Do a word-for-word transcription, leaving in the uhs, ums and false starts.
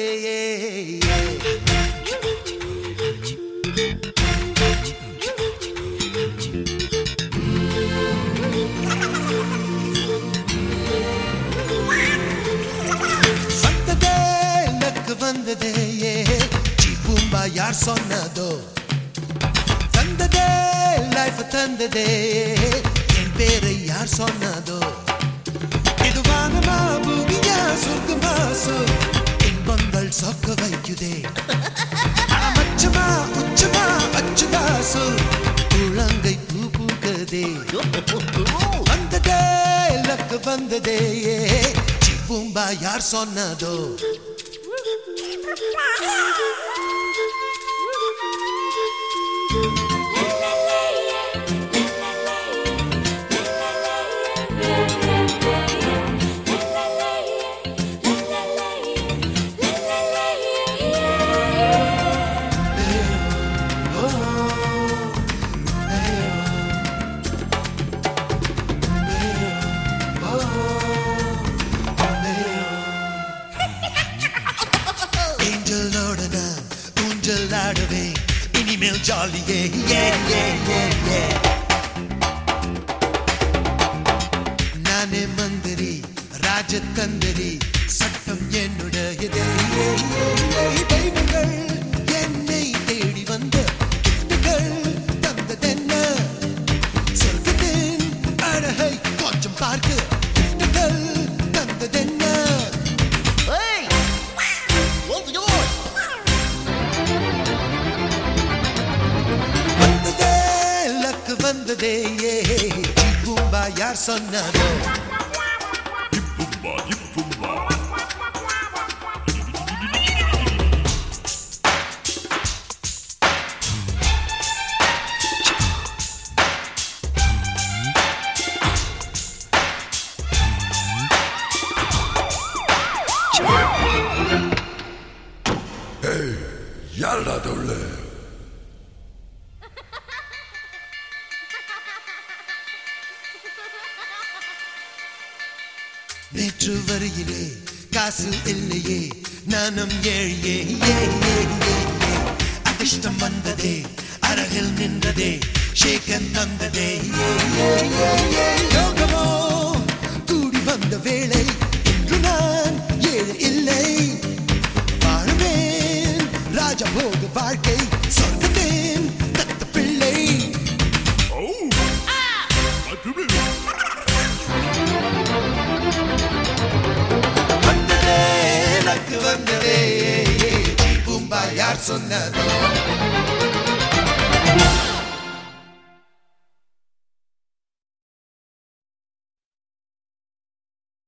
வந்ததே லக்கு வந்ததே பூம்பா யார் சொன்னதோ தந்ததே லைஃப் தந்ததே என் பேரை யார் சொன்னதோ இது வானமா பூமியா சொர்க்கமா சொல் இன்பங்கள் சொக்க வைக்குதே மச்சமா உச்சமா அச்சுதா சொல் குழங்கை பூ பூக்கதே வந்ததே லக்கு வந்ததே பூம்பா யார் சொன்னதோ இனிமேல் ஜாலியே நானே மந்திரி ராஜதந்திரி சட்டம் என்னுடையதே தெய்வங்கள் என்னை தேடி வந்த கிஃப்ட்கள் தந்ததென்ன சொர்க்கத்தின் அழகை கொஞ்சம் பார்க்க கிஃப்ட்கள் தந்ததென்ன வந்ததே பூம்பா யார் சொன்னதோ பூம்பா பூம்பா ஏய் யாரடா தொல்லை நேற்று வரையிலே காசு இல்லையே நானும் ஏழியே அதிர்ஷ்டம் வந்ததே அருகில் நின்றதே ஷேக்கன் தந்ததே யோகமோ கூடி வந்த வேளை இன்று நான் ஏழு இல்லை வாழுவேன் ராஜபோக வாழ்க்கை சொர்க்கத்தேன் தத்த பிள்ளை வந்ததே பூம்பா யார் சொன்னதோ